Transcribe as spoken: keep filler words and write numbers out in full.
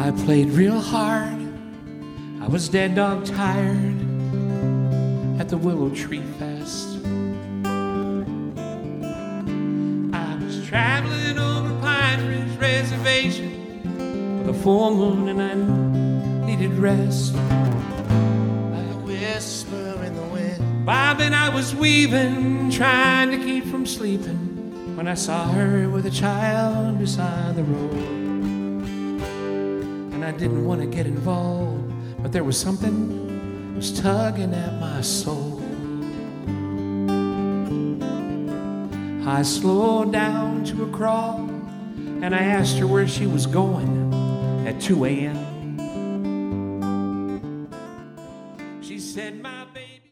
I played real hard. I was dead dog tired at the Willow Tree Fest. I was traveling over Pine Ridge Reservation with a full moon and I needed rest. Like a whisper in the wind, bobbing I was weaving, trying to keep from sleeping, when I saw her with a child beside the road. And I didn't want to get involved, but there was something that was tugging at my soul. I slowed down to a crawl and I asked her where she was going at two a.m. She said, my baby